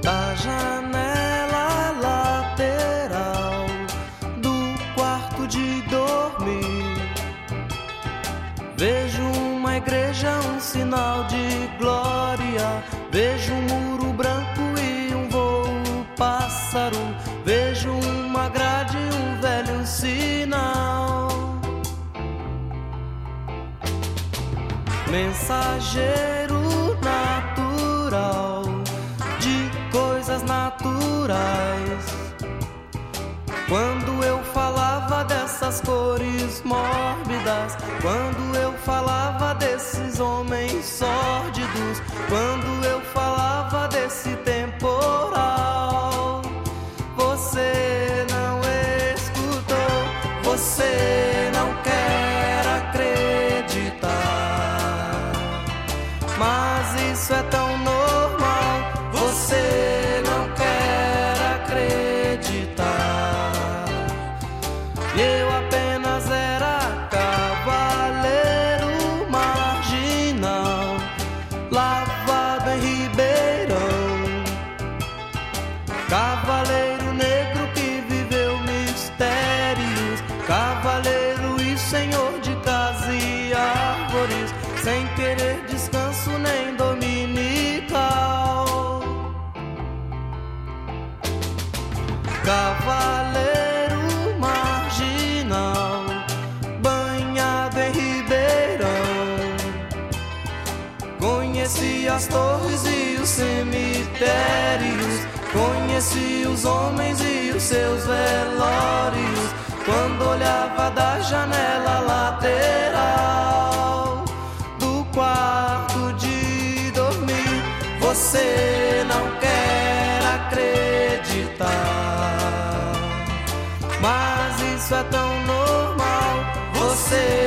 Da janela lateral do quarto de dormir, vejo uma igreja, um sinal de glória. Vejo um muro branco e um voo pássaro. Vejo uma grade e um velho sinal. Mensageiro natural de coisas naturais. Quando eu falava dessas cores mórbidas, quando eu falava desses homens sórdidos, quando eu falava desse temporal, você não escutou, você não quer acreditar. Mas isso é tão normal, você não quer acreditar. Eu apenas era cavaleiro marginal, lavado em Ribeirão. Cavaleiro negro que viveu mistérios, cavaleiro e senhor de casa e árvores, sem querer descanso nem dominical. Cavaleiro marginal, banhado em Ribeirão. Conheci as torres e os cemitérios, conheci os homens e os seus velórios. Quando olhava da janela lateral do quarto de dormir, você não quer acreditar. Mas isso é tão normal, você